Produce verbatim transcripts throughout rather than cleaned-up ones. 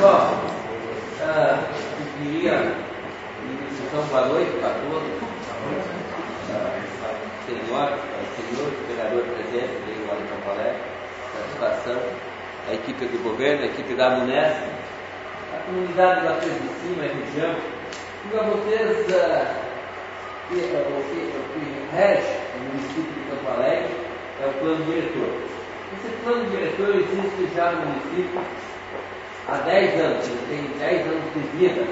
Pessoal, uh, eu queria então, boa noite para todos. Uh, senhor, senhor, vereador presidente, veio lá de Campo Alegre, satisfação, a equipe do governo, a equipe da Amunesc, a comunidade da Três de Cima, a região, e a vocês, uh, que, uh, o, que, o que rege o município de Campo Alegre é o plano diretor. Esse plano diretor existe já no município há dez anos, ele tem dez anos de vida.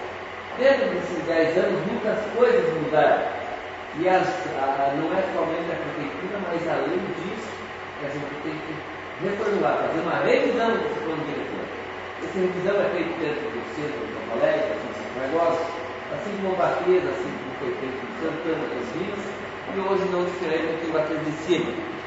Dentro desses dez anos, muitas coisas mudaram. E as, a, não é somente a prefeitura, mas além disso, a gente tem que reformular, fazer uma revisão desse plano diretor. Essa revisão é feita dentro do centro de Campo Alegre, assim como negócio, assim como Bateza, assim como foi feito em Santana das Minas, e hoje não diferente aqui em Bateza de Cima.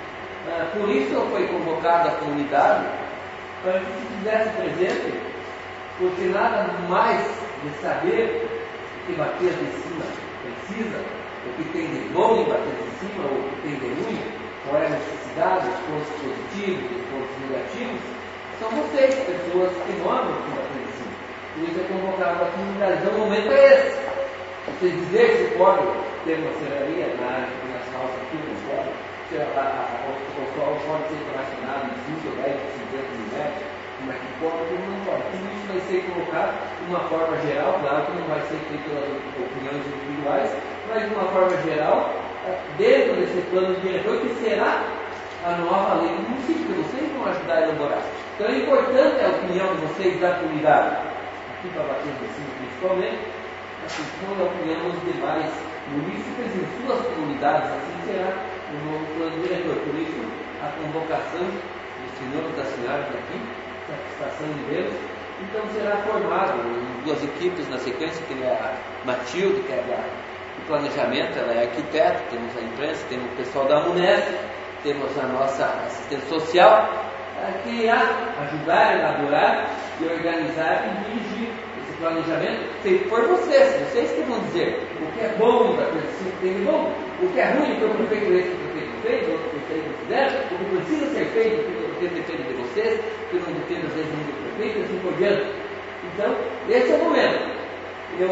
Ah, por isso foi convocada a comunidade para que se fizesse presente, porque nada mais de saber o que Bateza de Cima precisa, o que tem de bom em Bateza de Cima, ou o que tem de ruim, qual é a necessidade, os pontos positivos, os pontos negativos, são vocês, pessoas que moram aqui em Bateza de Cima. Por isso é convocado a comunidade. Então o momento é esse. Vocês dizer se pode ter uma serraria na área que tem as calças, tudo não pode. Se a, a, a, o pessoal pode ser relacionado em cinco, dez, cinquenta mil metros, como é que pode, como não pode. Tudo isso vai ser colocado de uma forma geral, claro que não vai ser feito pelas opiniões individuais, mas de uma forma geral, dentro desse plano diretor, que será a nova lei do município, que vocês vão ajudar a elaborar. Então é importante a opinião de vocês da comunidade, aqui para bater de cima principalmente, assim como a opinião dos demais municípios em suas comunidades, assim será o novo plano diretor. Por isso, a convocação dos senhores e das senhoras aqui, satisfação de Deus, então será formado em duas equipes na sequência, que é a Matilde, que é da, do planejamento, ela é arquiteta, temos a imprensa, temos o pessoal da Amunesc, temos a nossa assistente social, que irá ajudar a elaborar e organizar e dirigir esse planejamento feito por vocês, vocês que vão dizer o que é bom da coisa que tem de bom, o que é ruim, o que o prefeito esse, o prefeito fez, o outro prefeito fizeram, o que precisa ser feito, o que depende de vocês, o que não depende às vezes do prefeito, e assim por diante. Então, esse é o momento. Eu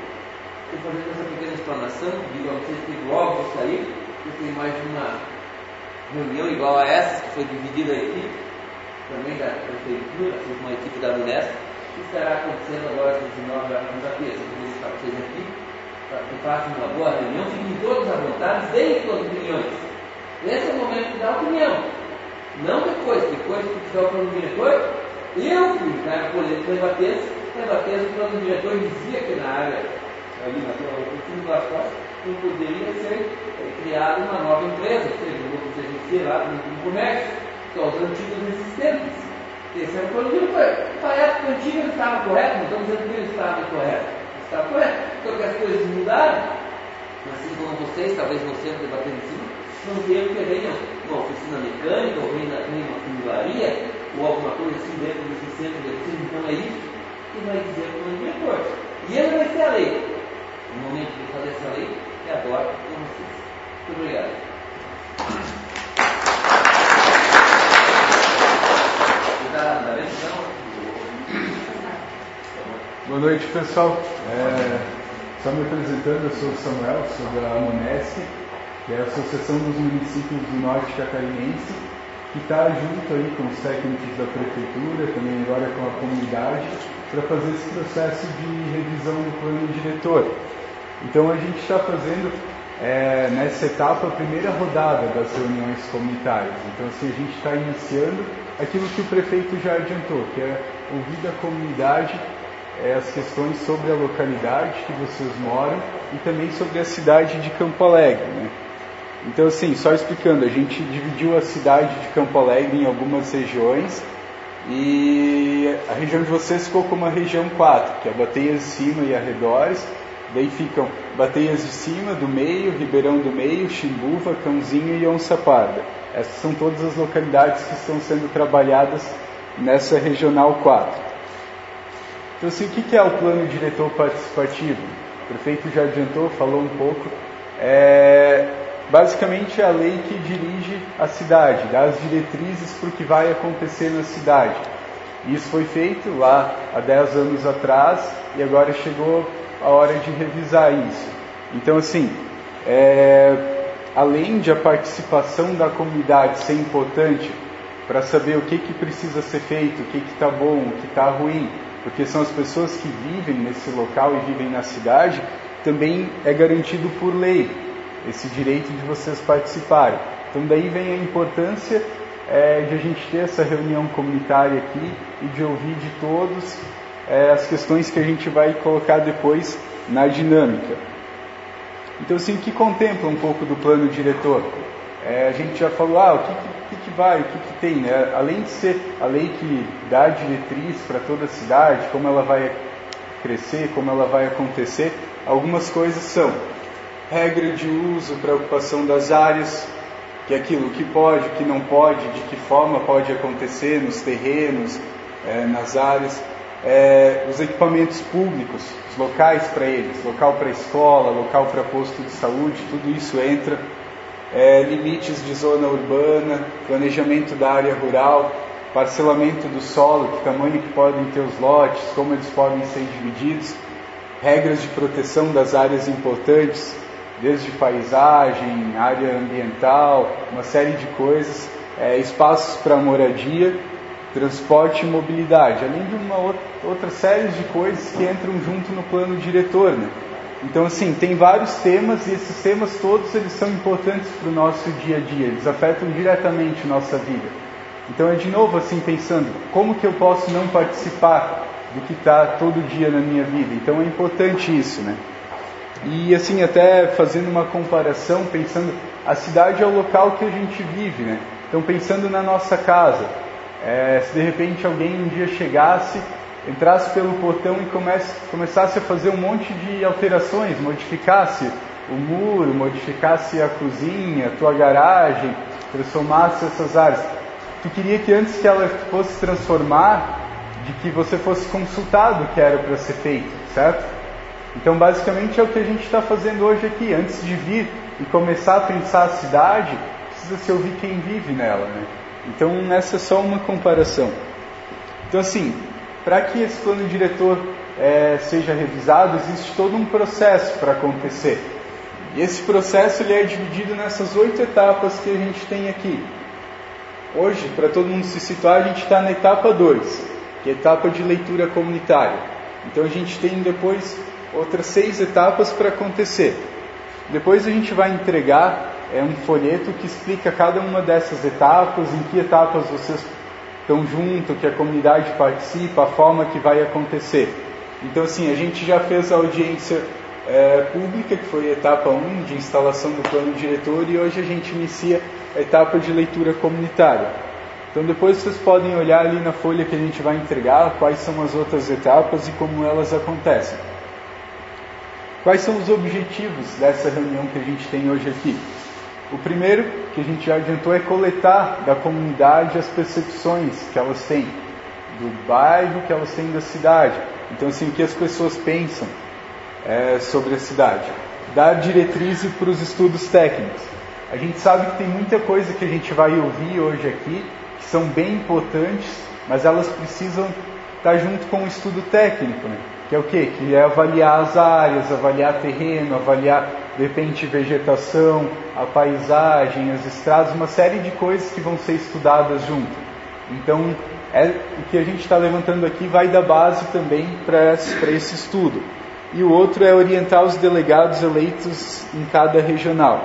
estou fazendo essa pequena explanação, digo a vocês que logo vou sair, eu tenho mais uma reunião igual a essa, que foi dividida a equipe, também da prefeitura, uma equipe da Amunesc, que estará acontecendo agora às dezenove horas na terça. Eu vou deixar vocês aqui, para que façam uma boa reunião, fiquem todos à vontade, deem suas opiniões. Esse é o momento de dar opinião. Não depois, depois que tiver o plano diretor, eu fui na política em Bateza, em Bateza o plano diretor dizia que na área, ali na fundo das costas, não poderia ser é, criada uma nova empresa, ou seja, um grupo C G C lá no comércio, que são os antigos existentes. Esse é o plano diretor. Na época antiga ele estava correto, não estamos dizendo que ele estava incorreto. Estava correto. Então que as coisas mudaram, assim como vocês, talvez você não debatendo em cima, não queiram que venha uma oficina mecânica, ou venha uma funilaria, ou alguma coisa assim dentro desse centro de oficina. Então é isso que vai dizer o plano diretor. E ele vai ser a lei. O momento de fazer essa lei é agora com vocês. Muito obrigado. Boa noite, pessoal. É, só me apresentando, eu sou o Samuel, sou da Amunesc, que é a Associação dos Municípios do Norte Catarinense, que está junto aí com os técnicos da Prefeitura, também agora com a comunidade, para fazer esse processo de revisão do plano diretor. Então a gente está fazendo é, nessa etapa a primeira rodada das reuniões comunitárias. Então assim, a gente está iniciando aquilo que o prefeito já adiantou, que é ouvir da comunidade é, as questões sobre a localidade que vocês moram e também sobre a cidade de Campo Alegre, né? Então assim, só explicando, a gente dividiu a cidade de Campo Alegre em algumas regiões e a região de vocês ficou como a região quatro, que é Bateias de Cima e arredores. Daí ficam Bateias de Cima, do meio, Ribeirão do Meio, Chimbuva, Cãozinho e Onça Parda. Essas são todas as localidades que estão sendo trabalhadas nessa Regional quatro. Então, assim, o que é o Plano Diretor Participativo? O prefeito já adiantou, falou um pouco. É basicamente a lei que dirige a cidade, dá as diretrizes para o que vai acontecer na cidade. Isso foi feito lá há dez anos atrás e agora chegou a hora de revisar isso. Então, assim, é, além de a participação da comunidade ser importante para saber o que, que precisa ser feito, o que está bom, o que está ruim, porque são as pessoas que vivem nesse local e vivem na cidade, também é garantido por lei esse direito de vocês participarem. Então daí vem a importância é, de a gente ter essa reunião comunitária aqui e de ouvir de todos é, as questões que a gente vai colocar depois na dinâmica. Então assim, o que contempla um pouco do plano diretor? É, a gente já falou, ah, o que, que, que vai, o que, que tem, né? Além de ser a lei que dá a diretriz para toda a cidade, como ela vai crescer, como ela vai acontecer, algumas coisas são regra de uso para ocupação das áreas, que é aquilo que pode, o que não pode, de que forma pode acontecer nos terrenos, é, nas áreas, é, os equipamentos públicos, os locais para eles, local para escola, local para posto de saúde, tudo isso entra, é, limites de zona urbana, planejamento da área rural, parcelamento do solo, que tamanho que podem ter os lotes, como eles podem ser divididos, regras de proteção das áreas importantes, desde paisagem, área ambiental, uma série de coisas, é, espaços para moradia, transporte e mobilidade, além de uma outra série de coisas que entram junto no plano diretor, né? Então, assim, tem vários temas e esses temas todos eles são importantes para o nosso dia a dia, eles afetam diretamente a nossa vida. Então, é de novo assim, pensando, como que eu posso não participar do que está todo dia na minha vida? Então, é importante isso, né? E assim, até fazendo uma comparação, pensando, a cidade é o local que a gente vive, né? Então, pensando na nossa casa, é, se de repente alguém um dia chegasse, entrasse pelo portão e comece, começasse a fazer um monte de alterações, modificasse o muro, modificasse a cozinha, a tua garagem, transformasse essas áreas. Tu queria que antes que ela fosse transformar, de que você fosse consultado o que era para ser feito, certo? Então, basicamente, é o que a gente está fazendo hoje aqui. Antes de vir e começar a pensar a cidade, precisa se ouvir quem vive nela, né? Então, essa é só uma comparação. Então, assim, para que esse plano diretor é, seja revisado, existe todo um processo para acontecer. E esse processo ele é dividido nessas oito etapas que a gente tem aqui. Hoje, para todo mundo se situar, a gente está na etapa dois, que é a etapa de leitura comunitária. Então, a gente tem depois outras seis etapas para acontecer. Depois a gente vai entregar é, um folheto que explica cada uma dessas etapas, em que etapas vocês estão junto, que a comunidade participa, a forma que vai acontecer. Então, assim, a gente já fez a audiência é, pública, que foi a etapa um, de instalação do plano diretor, e hoje a gente inicia a etapa de leitura comunitária. Então, depois vocês podem olhar ali na folha que a gente vai entregar, quais são as outras etapas e como elas acontecem. Quais são os objetivos dessa reunião que a gente tem hoje aqui? O primeiro, que a gente já adiantou, é coletar da comunidade as percepções que elas têm do bairro, que elas têm da cidade. Então, assim, o que as pessoas pensam é, sobre a cidade. Dar diretrizes para os estudos técnicos. A gente sabe que tem muita coisa que a gente vai ouvir hoje aqui, que são bem importantes, mas elas precisam estar junto com o estudo técnico, né? Que é o quê? Que é avaliar as áreas, avaliar terreno, avaliar, de repente, vegetação, a paisagem, as estradas, uma série de coisas que vão ser estudadas junto. Então, é, o que a gente está levantando aqui vai dar base também para esse, para esse estudo. E o outro é orientar os delegados eleitos em cada regional.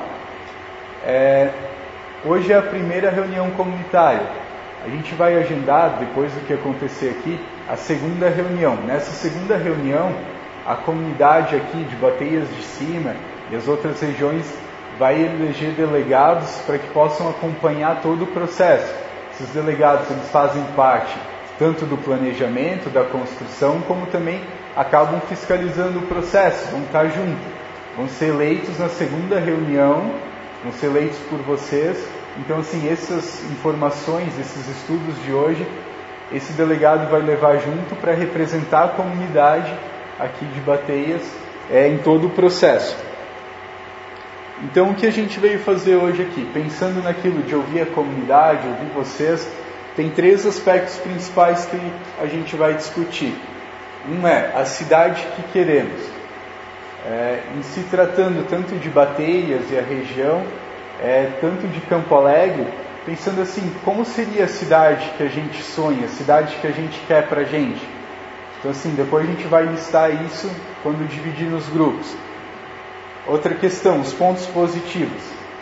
É, hoje é a primeira reunião comunitária. A gente vai agendar, depois do que acontecer aqui, a segunda reunião. Nessa segunda reunião, a comunidade aqui de Bateias de Cima e as outras regiões vai eleger delegados para que possam acompanhar todo o processo. Esses delegados eles fazem parte tanto do planejamento, da construção, como também acabam fiscalizando o processo, vão estar juntos. Vão ser eleitos na segunda reunião, vão ser eleitos por vocês. Então, assim, essas informações, esses estudos de hoje, esse delegado vai levar junto para representar a comunidade aqui de Bateias é, em todo o processo. Então, o que a gente veio fazer hoje aqui? Pensando naquilo de ouvir a comunidade, ouvir vocês, tem três aspectos principais que a gente vai discutir. Um é a cidade que queremos. É, em se tratando tanto de Bateias e a região, é, tanto de Campo Alegre, pensando assim, como seria a cidade que a gente sonha, a cidade que a gente quer para a gente? Então assim, depois a gente vai listar isso quando dividir nos grupos. Outra questão, os pontos positivos.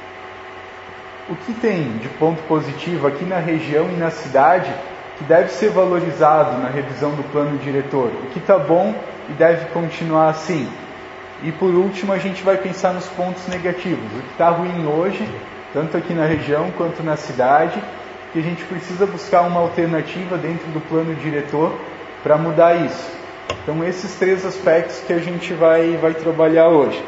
O que tem de ponto positivo aqui na região e na cidade que deve ser valorizado na revisão do plano diretor? O que está bom e deve continuar assim? E por último, a gente vai pensar nos pontos negativos. O que está ruim hoje, tanto aqui na região quanto na cidade, que a gente precisa buscar uma alternativa dentro do plano diretor para mudar isso. Então, esses três aspectos que a gente vai, vai trabalhar hoje.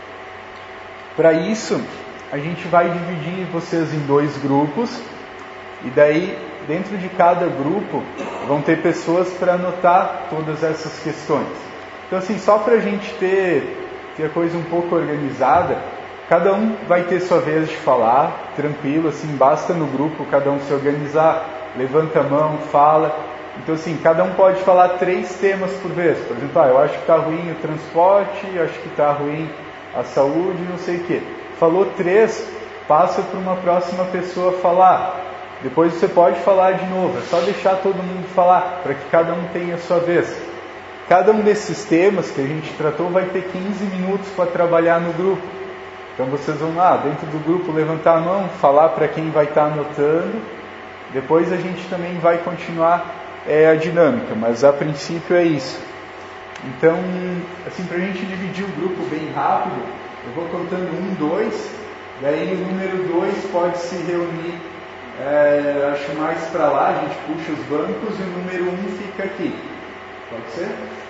Para isso, a gente vai dividir vocês em dois grupos, e daí, dentro de cada grupo, vão ter pessoas para anotar todas essas questões. Então, assim, só para a gente ter, ter a coisa um pouco organizada, cada um vai ter sua vez de falar, tranquilo, assim, basta no grupo cada um se organizar, levanta a mão, fala. Então, assim, cada um pode falar três temas por vez. Por exemplo, ah, eu acho que está ruim o transporte, eu acho que está ruim a saúde, não sei o quê. Falou três, passa para uma próxima pessoa falar. Depois você pode falar de novo, é só deixar todo mundo falar, para que cada um tenha a sua vez. Cada um desses temas que a gente tratou vai ter quinze minutos para trabalhar no grupo. Então vocês vão lá, dentro do grupo, levantar a mão, falar para quem vai estar anotando. Depois a gente também vai continuar é, a dinâmica, mas a princípio é isso. Então, assim, para a gente dividir o grupo bem rápido, eu vou contando um, dois, daí o número dois pode se reunir, é, acho mais para lá, a gente puxa os bancos e o número um fica aqui. Pode ser?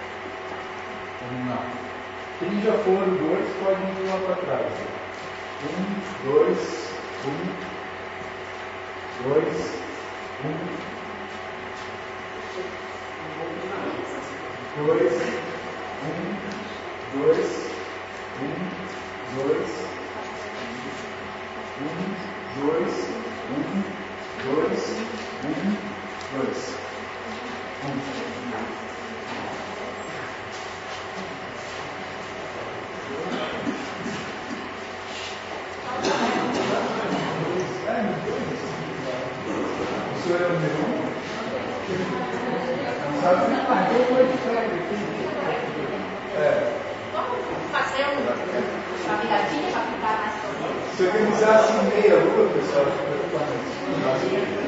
Vamos lá. Quem já for o dois pode ir lá para trás. Um, dois, um, dois, um, dois, um, dois, um, dois, um, dois, um, dois, um, dois, um. O senhor é o número um? Não sabe? Ah, eu vou editar aqui. É. Vamos fazer uma viradinha para ficar mais bonito? Se organizar assim meia lua, pessoal, fica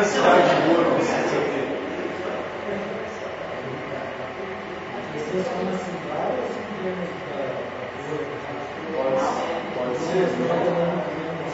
cidade boa precisa ter? Pode, pode ser.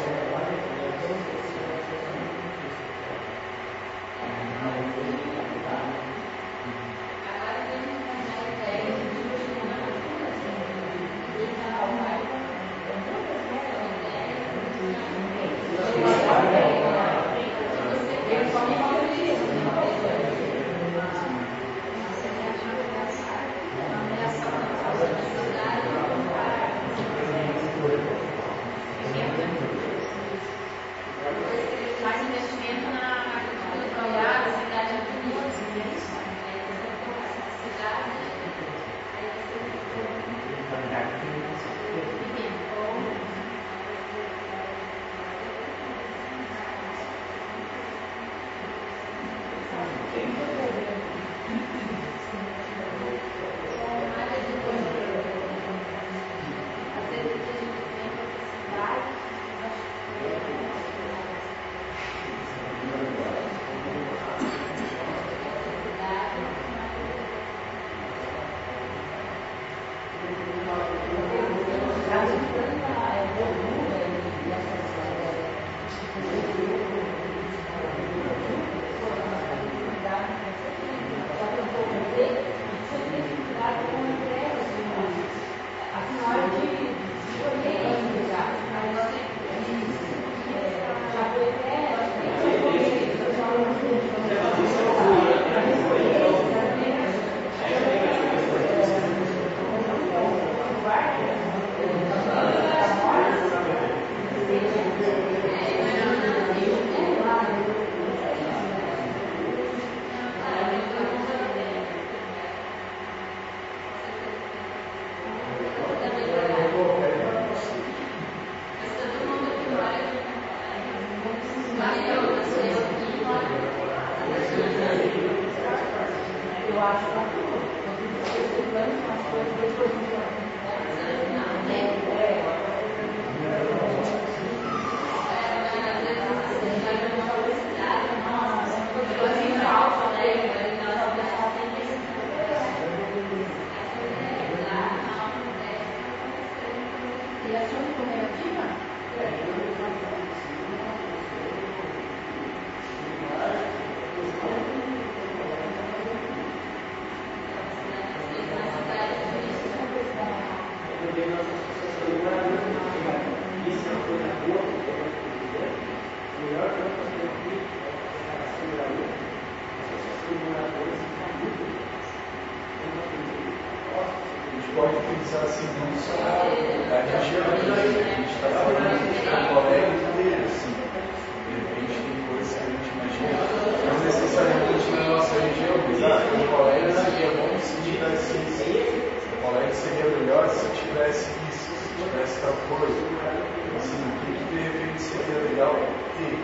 Pode pensar assim, não só a região, a gente está falando de Porto Alegre inteiro, assim. De repente tem coisas que a gente imagina, não necessariamente na nossa região, mas Porto Alegre seria bom se tivesse isso. Porto Alegre seria melhor se tivesse isso, se tivesse tal coisa. Assim, o que, que de repente seria legal ter?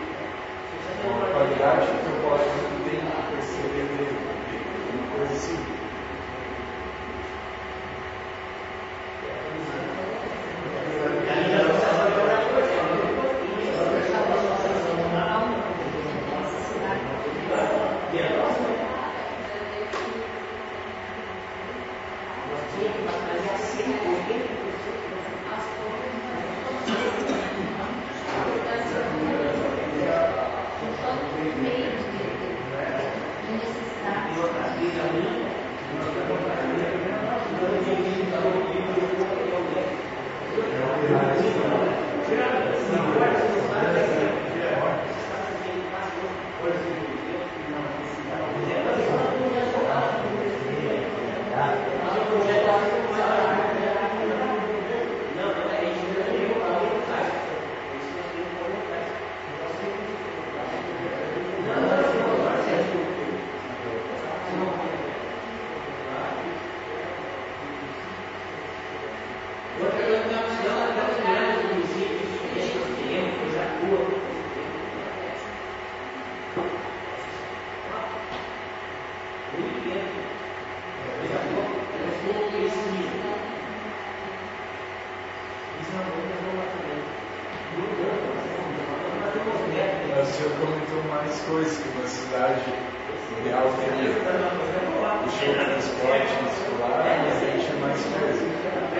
Uma qualidade que eu posso ter que perceber dele, uma coisa assim. Nós o senhor comentou mais coisas, que uma cidade ideal teria o seu transporte escolar, mas aí tinha mais coisas.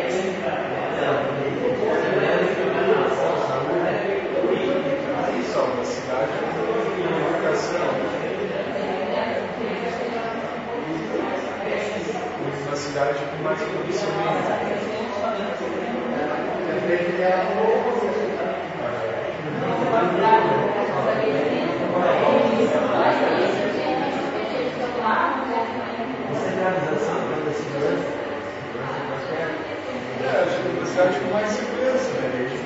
Aí só, uma cidade com educação. Uma cidade com mais conhecimento. É, acho que uma cidade com mais segurança, né?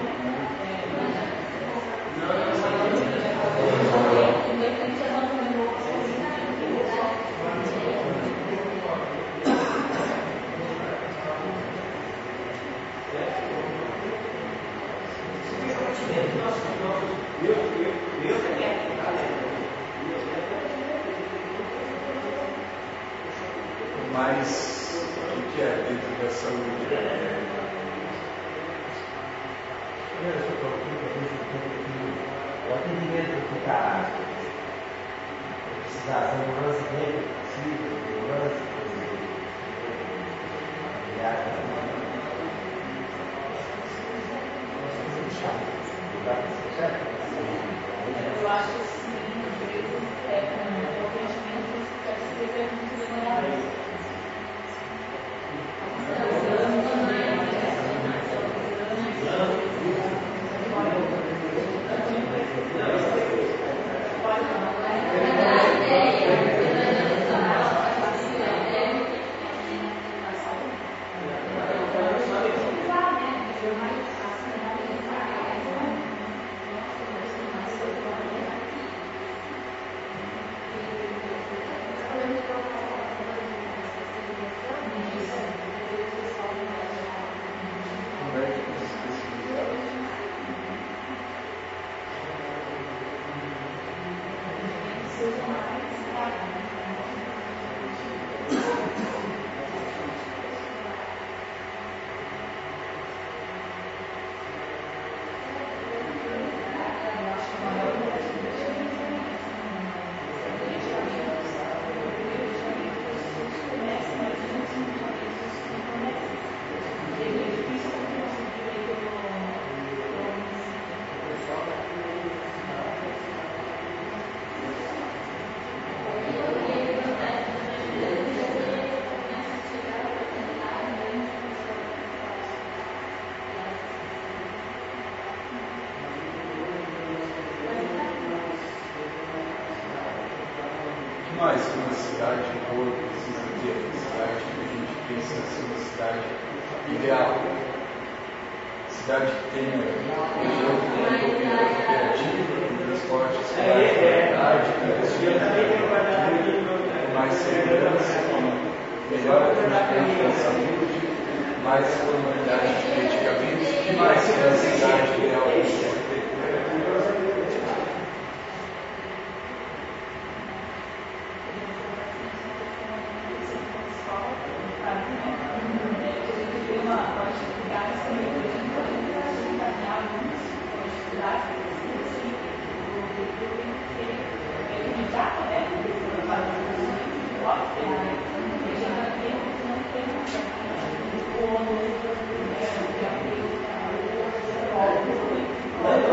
Mas o que é dentro da saúde? O atendimento que está precisar de um lance dentro possível, um lance eu acho que sim, às vezes é com o atendimento que às vezes é muito demorado. Mais que uma cidade boa precisa ter, uma cidade que a gente pensa ser uma cidade ideal, cidade que tenha região cooperativa, com transporte escolar de qualidade, com mais segurança, com melhor atendimento da saúde, mais disponibilidade de medicamentos, que mais que uma cidade ideal precisa ter. Thank you.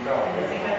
fundamental.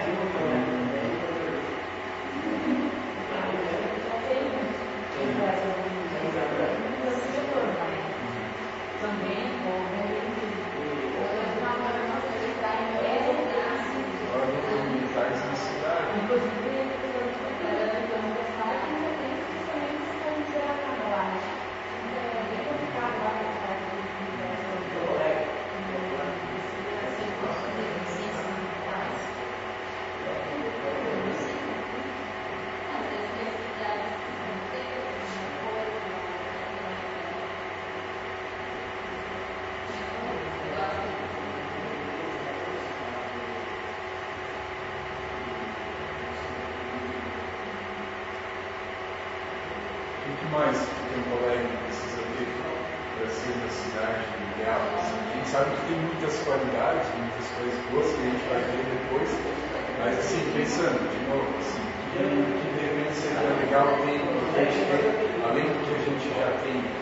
O que mais que um colega precisa ter para ser uma cidade ideal? A gente sabe que tem muitas qualidades, muitas coisas boas que a gente vai ver depois, mas assim, pensando de novo, assim, que, que de repente seria legal ter, que a gente tem, além do que a gente já tem.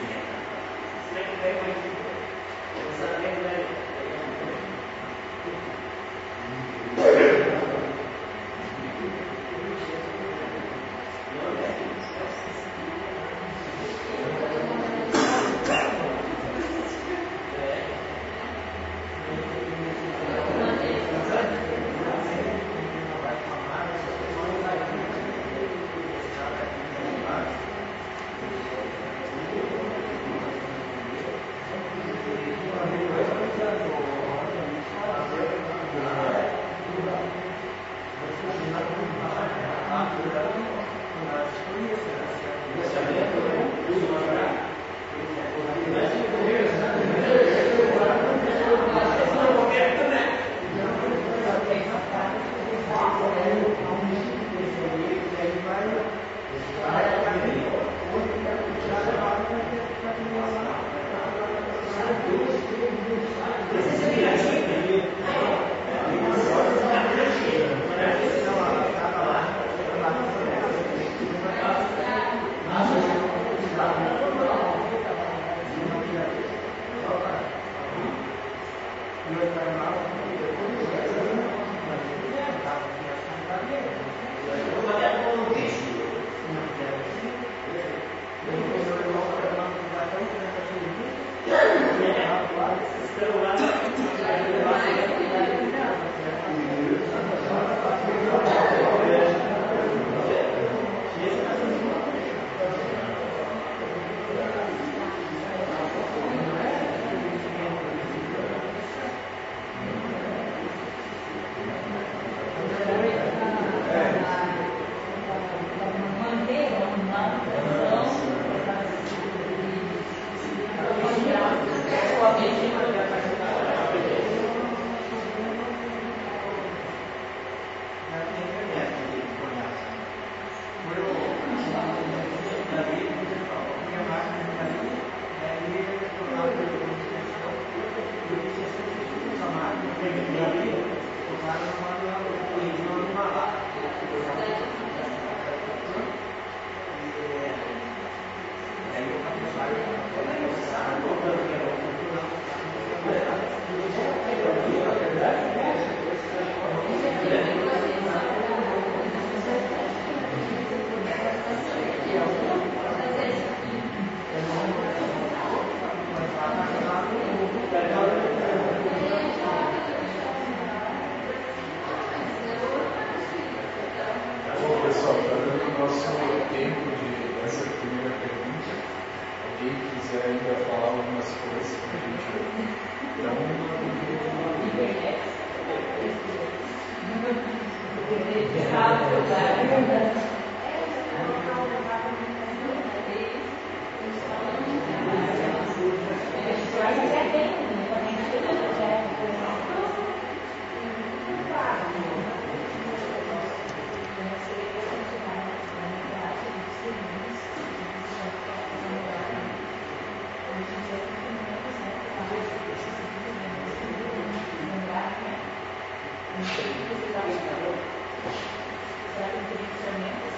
Será que eu teria que ser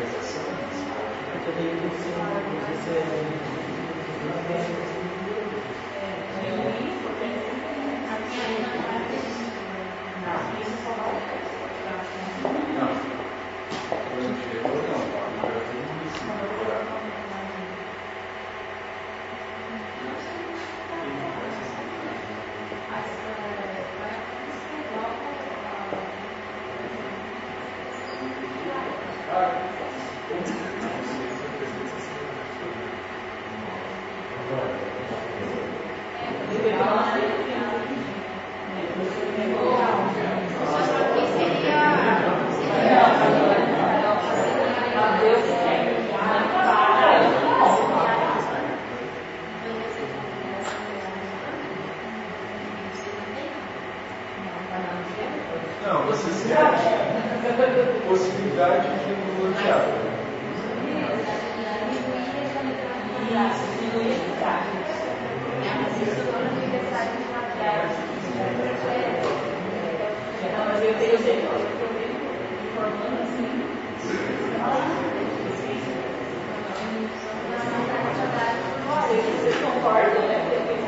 organização. Eu também não sei se é Não. Plano diretor não, para todo município. Não, vocês querem possibilidade de bloquear. Vocês concordam, né?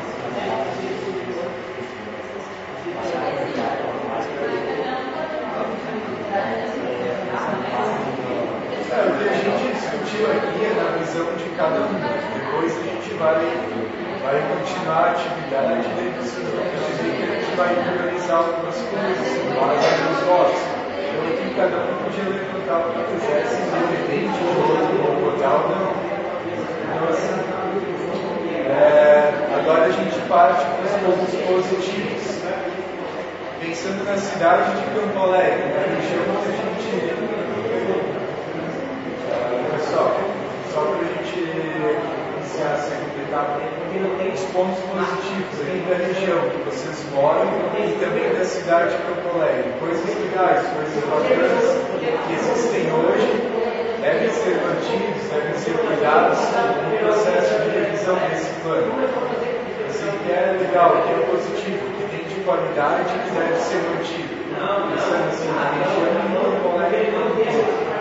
É, o que a gente discutiu aqui é na visão de cada um. Depois a gente vai, vai continuar a atividade e daí vocês vão perceber que a gente vai priorizar algumas coisas, baseado nos votos. Então aqui cada um podia levantar o que quisesse, independente de outro votar ou não. Então assim, é, agora a gente parte para os pontos positivos. Pensando na cidade de Campo Alegre, na região que a gente. Pessoal, só para a gente iniciar a segunda etapa, os pontos positivos aqui da região que vocês moram e também da cidade de Campo Alegre. Coisas legais, coisas bacanas que existem hoje, devem ser mantidos, devem ser cuidados no processo de revisão desse plano. Assim, que é legal, que é positivo, que tem de qualidade e que deve ser mantido. Pensando assim, na região de Campo Alegre não tem.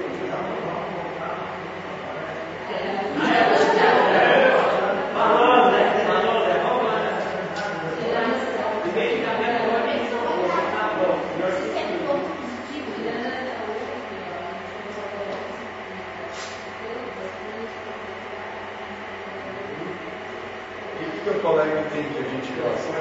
Falando. que o colega tem que a gente gosta?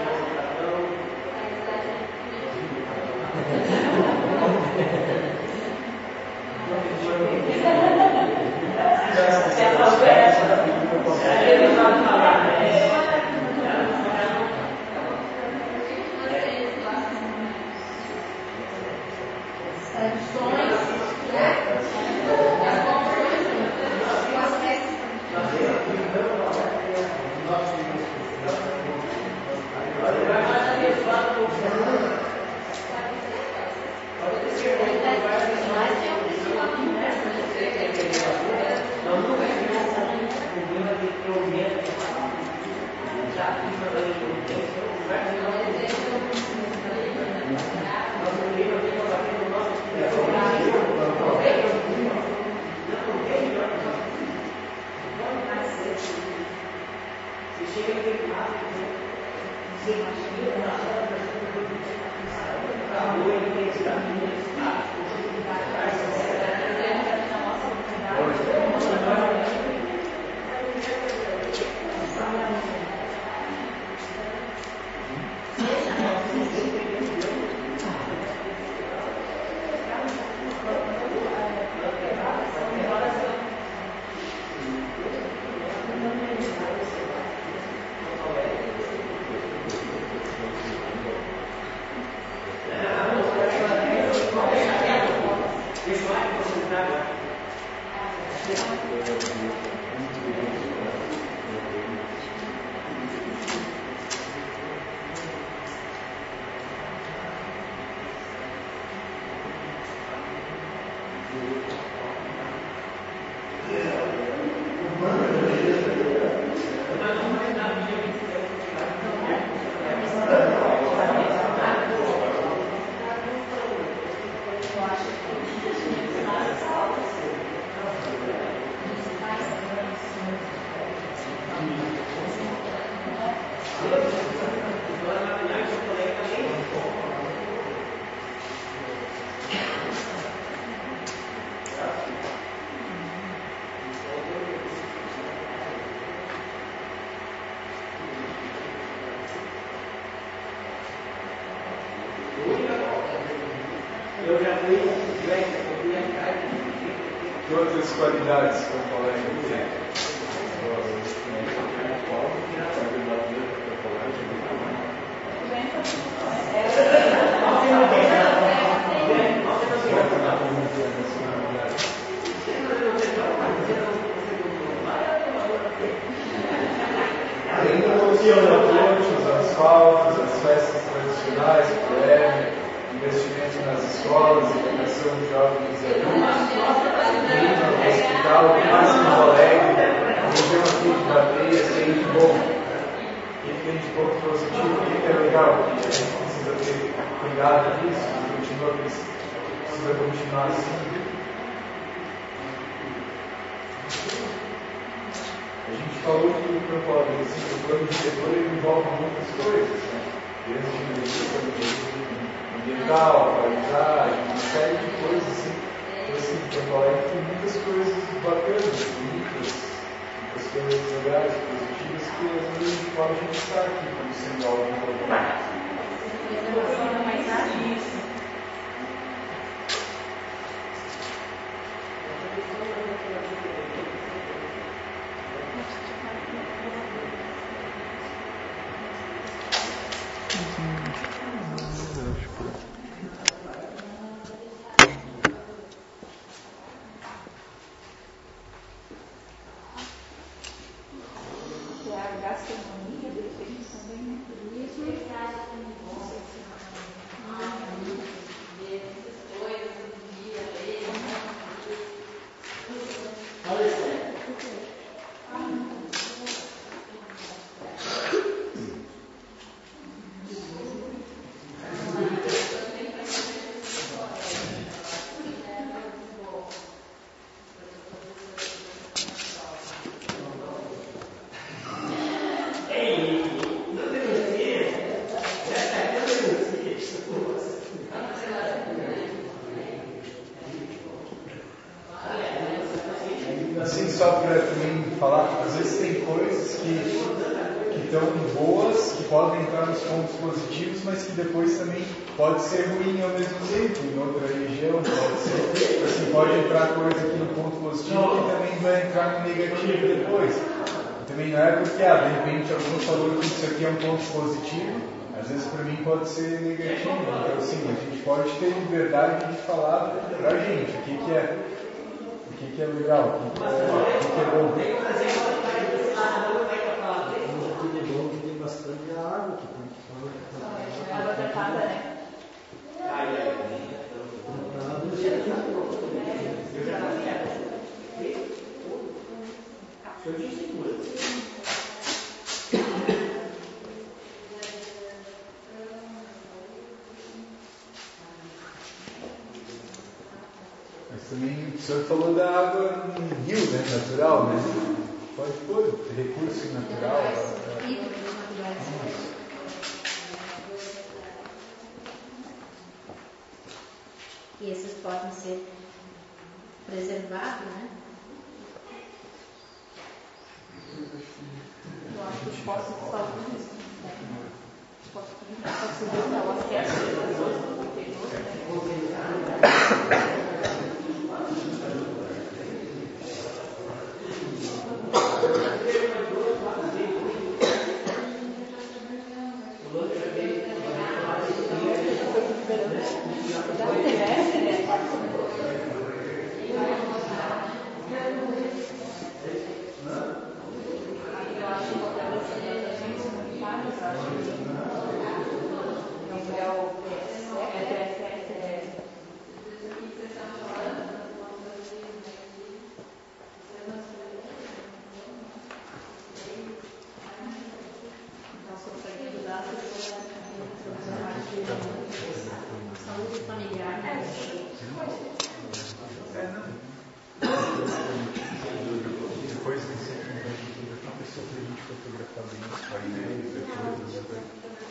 Que outras qualidades que o colega tem? As faltas, as festas tradicionais, prévia, investimento nas escolas, educação de jovens e adultos, clima, hospital, máximo alegre, região aqui de bateia, sempre bom. O que tem de ponto positivo, o que é legal, a gente precisa ter cuidado disso, continua, precisa continuar assim. A gente falou que o propósito, assim, o plano diretor ele envolve muitas coisas, né? Desde a ambiental, paisagem, uma série de coisas, assim. Então, assim, o propósito tem muitas coisas bacanas, bonitas, muitas coisas legais, positivas, que às vezes a gente pode estar aqui como sendo algo importante. tão boas, que podem entrar nos pontos positivos, mas que depois também pode ser ruim ao mesmo tempo, em outra região, pode ser, assim, pode entrar coisa aqui no ponto positivo que também vai entrar no negativo depois. E também não é porque, ah, de repente alguém falou que isso aqui é um ponto positivo, às vezes para mim pode ser negativo. Então, assim, a gente pode ter liberdade de falar pra gente o que, que é, o que, que é legal, o que, que é, o que, que é bom. Tem bastante água que tem que falar. Água tratada, né? Mas também o senhor falou da água no rio, né, natural, né? Pode pôr, recurso natural. E esses podem ser preservados, né? Eu acho que os postos de saúde, os postos químicos facilitam o acesso das pessoas ao interior, né? Saúde familiar, né? Depois desse uma pessoa para a gente fotografar bem os painéis, depois.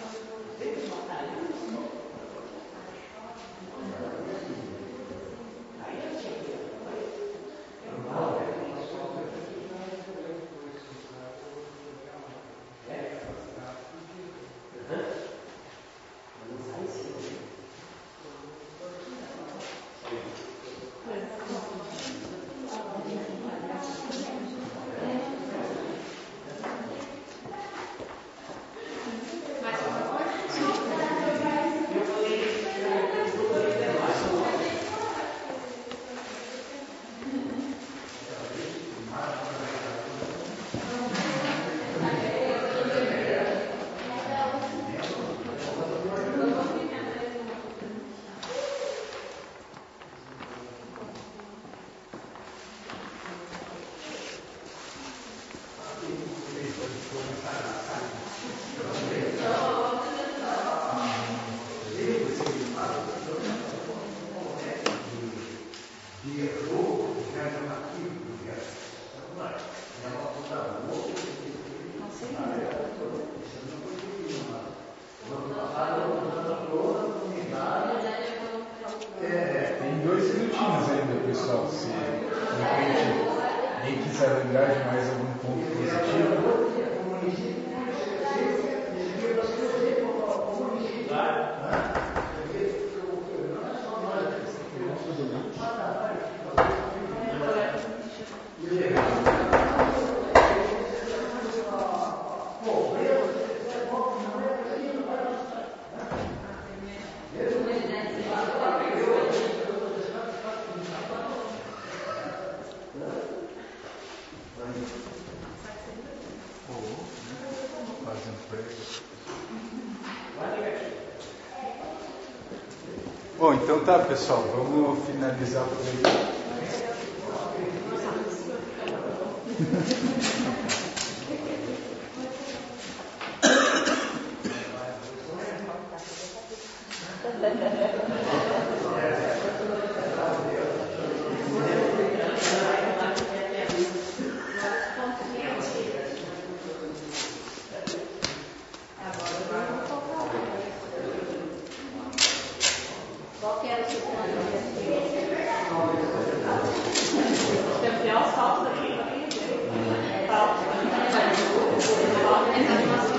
Tem dois minutinhos ainda, pessoal. Se de repente alguém quiser lembrar de mais algum ponto positivo. Bom, então tá, pessoal, vamos finalizar por aí. Qual que era o seu plano? Campeão, salto daqui, salto. Mas as nossas